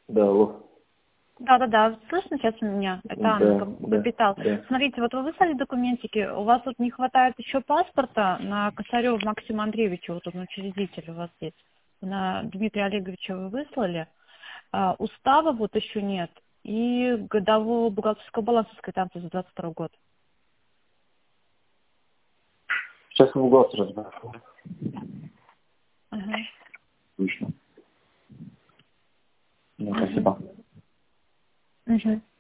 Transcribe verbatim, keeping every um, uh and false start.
Да, алло. Да-да-да, слышно сейчас меня? Это Да, Анна да, Капитал. да. Смотрите, вот вы выслали документики, у вас тут не хватает еще паспорта на Косарева Максима Андреевича, вот он учредитель у вас есть. На Дмитрия Олеговича вы выслали. А, устава вот еще нет. И годового бухгалтерского баланса с квитанцией за двадцать второй год. Сейчас в угол разберу. Ага. Отлично. Ну, Мгм. спасибо. Мгм.